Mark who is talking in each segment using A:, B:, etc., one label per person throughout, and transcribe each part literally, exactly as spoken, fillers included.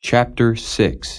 A: Chapter six.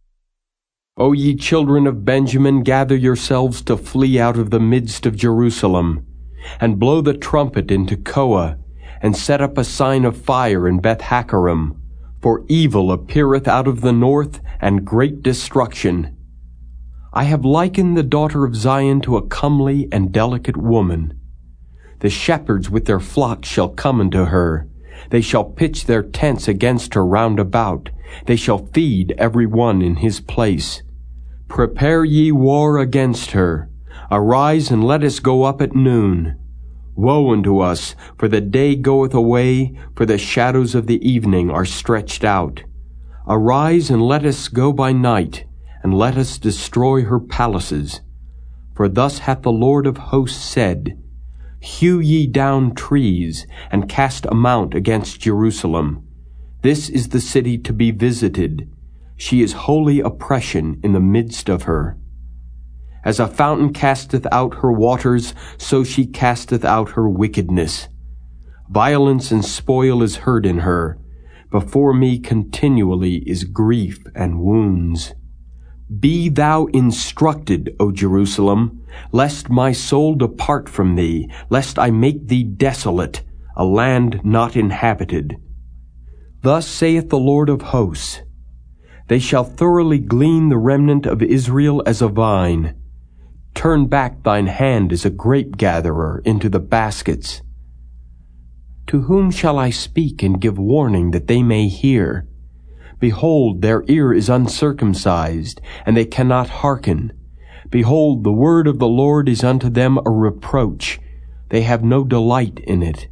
A: O ye children of Benjamin, gather yourselves to flee out of the midst of Jerusalem, and blow the trumpet in Tekoa, and set up a sign of fire in Beth-Haccherem, for evil appeareth out of the north, and great destruction. I have likened the daughter of Zion to a comely and delicate woman. The shepherds with their flocks shall come unto her. They shall pitch their tents against her round about. They shall feed every one in his place. Prepare ye war against her. Arise and let us go up at noon. Woe unto us, for the day goeth away, for the shadows of the evening are stretched out. Arise and let us go by night, and let us destroy her palaces. For thus hath the Lord of hosts said, Hew ye down trees, and cast a mount against Jerusalem. This is the city to be visited. She is holy oppression in the midst of her. As a fountain casteth out her waters, so she casteth out her wickedness. Violence and spoil is heard in her. Before me continually is grief and wounds. Be thou instructed, O Jerusalem, lest my soul depart from thee, lest I make thee desolate, a land not inhabited. Thus saith the Lord of hosts, They shall thoroughly glean the remnant of Israel as a vine. Turn back thine hand as a grape-gatherer into the baskets. To whom shall I speak and give warning that they may hear? Behold, their ear is uncircumcised, and they cannot hearken. Behold, the word of the Lord is unto them a reproach. They have no delight in it.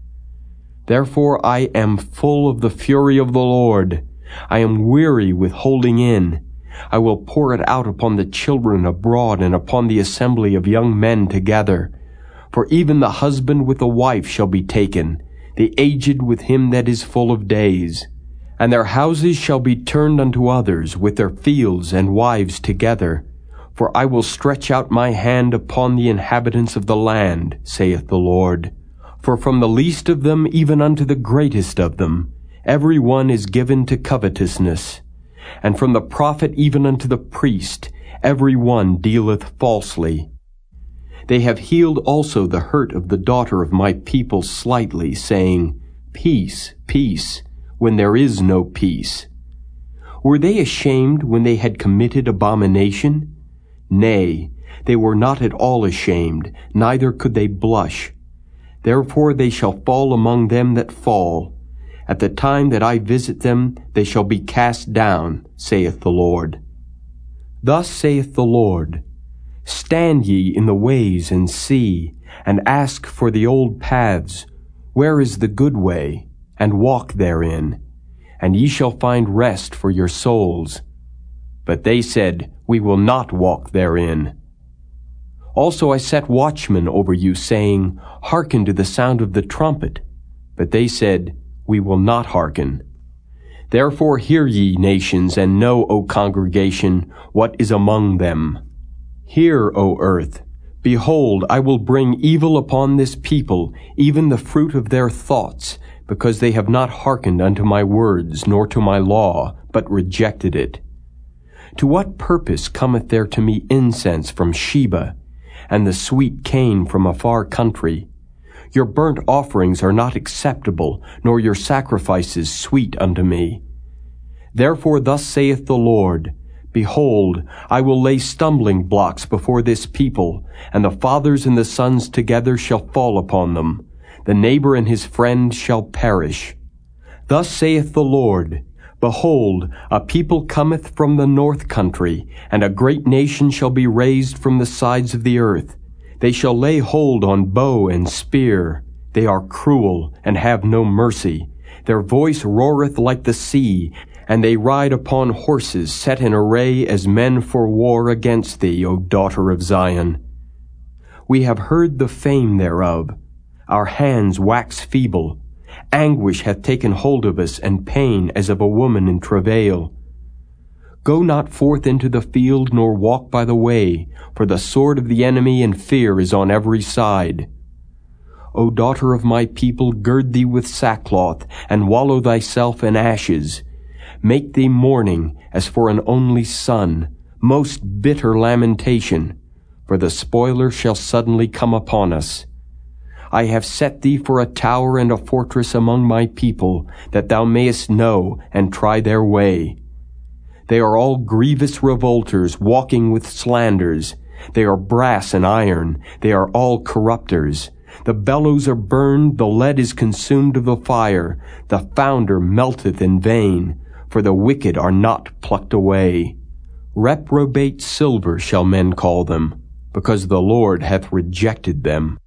A: Therefore I am full of the fury of the Lord. I am weary with holding in. I will pour it out upon the children abroad and upon the assembly of young men together. For even the husband with the wife shall be taken, the aged with him that is full of days. And their houses shall be turned unto others, with their fields and wives together. For I will stretch out my hand upon the inhabitants of the land, saith the Lord. For from the least of them even unto the greatest of them, every one is given to covetousness. And from the prophet even unto the priest, every one dealeth falsely. They have healed also the hurt of the daughter of my people slightly, saying, Peace, peace, when there is no peace. Were they ashamed when they had committed abomination? Nay, they were not at all ashamed, neither could they blush. Therefore they shall fall among them that fall. At the time that I visit them, they shall be cast down, saith the Lord. Thus saith the Lord, Stand ye in the ways and see, and ask for the old paths, where is the good way, and walk therein, and ye shall find rest for your souls. But they said, We will not walk therein. Also I set watchmen over you, saying, Hearken to the sound of the trumpet. But they said, We will not hearken. Therefore hear ye, nations, and know, O congregation, what is among them. Hear, O earth. Behold, I will bring evil upon this people, even the fruit of their thoughts, because they have not hearkened unto my words, nor to my law, but rejected it. To what purpose cometh there to me incense from Sheba, and the sweet cane from a far country? Your burnt offerings are not acceptable, nor your sacrifices sweet unto me. Therefore thus saith the Lord, Behold, I will lay stumbling blocks before this people, and the fathers and the sons together shall fall upon them. The neighbor and his friend shall perish. Thus saith the Lord, Behold, a people cometh from the north country, and a great nation shall be raised from the sides of the earth. They shall lay hold on bow and spear. They are cruel, and have no mercy. Their voice roareth like the sea, and they ride upon horses set in array as men for war against thee, O daughter of Zion. We have heard the fame thereof. Our hands wax feeble. Anguish hath taken hold of us, and pain as of a woman in travail. Go not forth into the field, nor walk by the way, for the sword of the enemy and fear is on every side. O daughter of my people, gird thee with sackcloth, and wallow thyself in ashes. make thee mourning as for an only son, most bitter lamentation, for the spoiler shall suddenly come upon us. I have set thee for a tower and a fortress among my people, that thou mayest know and try their way. They are all grievous revolters, walking with slanders. They are brass and iron. They are all corrupters. The bellows are burned, the lead is consumed of the fire. The founder melteth in vain, for the wicked are not plucked away. Reprobate silver shall men call them, because the Lord hath rejected them.